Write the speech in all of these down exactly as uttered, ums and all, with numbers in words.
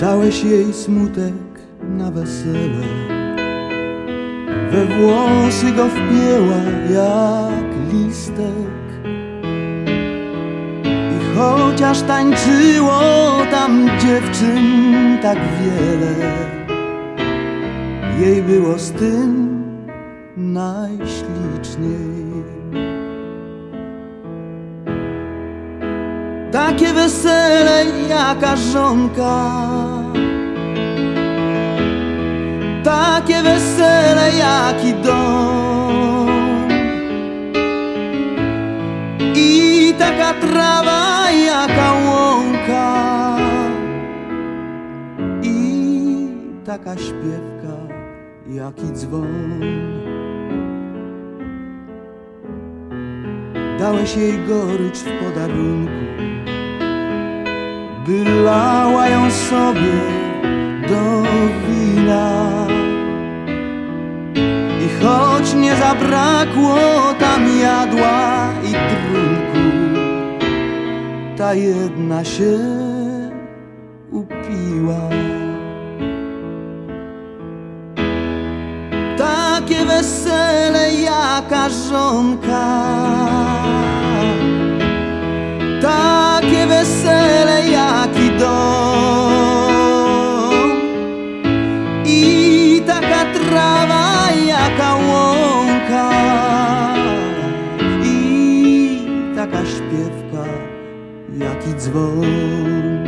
Dałeś jej smutek na wesele, we włosy go wpięła jak listek. I chociaż tańczyło tam dziewczyn tak wiele, jej było z tym najśliczniej. Takie wesele jaka żonka, takie wesele jaki dom, i taka trawa jaka łąka, i taka śpiewka jaki dzwon. Dałeś jej gorycz w podarunku, by lała ją sobie do wina. I choć nie zabrakło tam jadła i trunku, ta jedna się upiła. Takie wesele jaka żonka, takie wesele jaki dom, i taka trawa jaka łąka, i taka śpiewka jaki dzwon.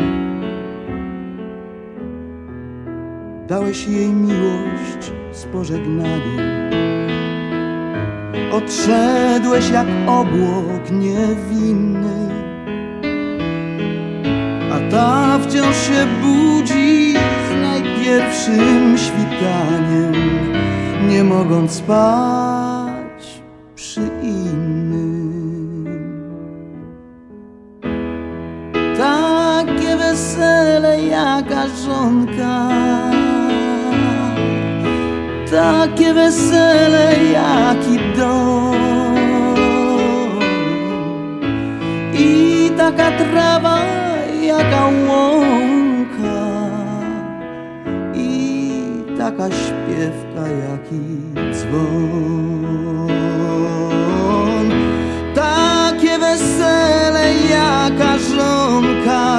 Dałeś jej miłość z pożegnaniem, odszedłeś jak obłok niewinny, a ta wciąż się budzi z najpierwszym świtaniem, nie mogąc spać przy innym. Takie wesele jaka żonka, takie wesele jaki dom, i taka trawa jaka łąka, i taka śpiewka jaki dzwon. Takie wesele jaka żonka,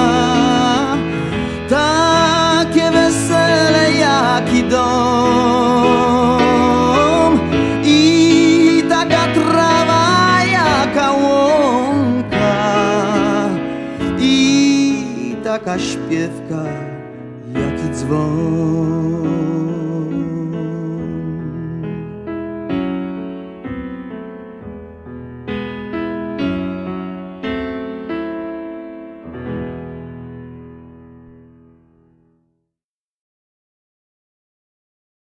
takie wesele jaki dom, i taka trawa jaka łąka, i taka śpiewka jaki dzwon.